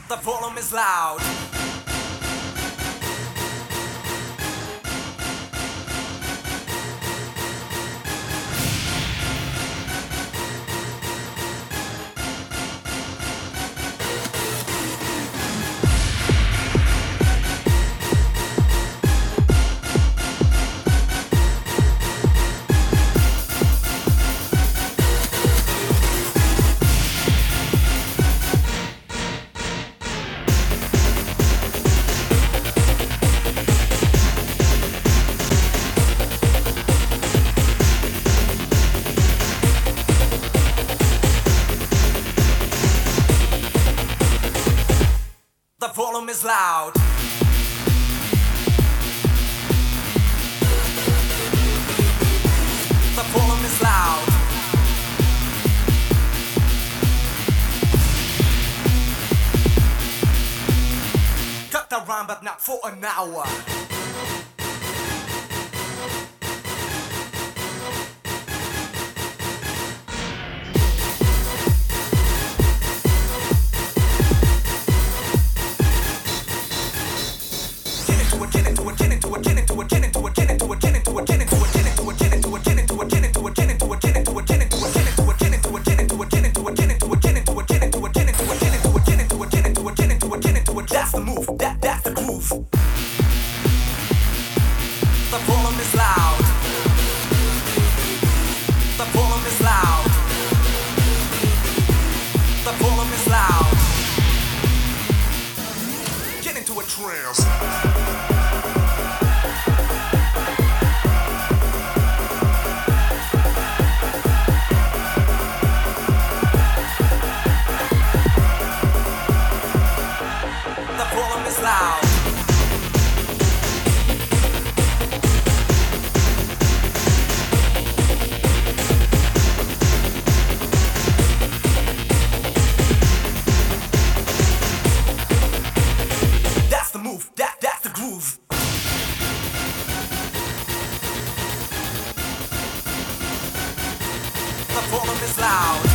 The volume is loud. The volume is loud. The volume is loud. Cut the rhyme, but not for an hour. That's the move, that's the groove. The volume is loud. The volume is loud. The volume is loud. Get into a trance. Loud. That's the move, that's the groove. The volume is loud.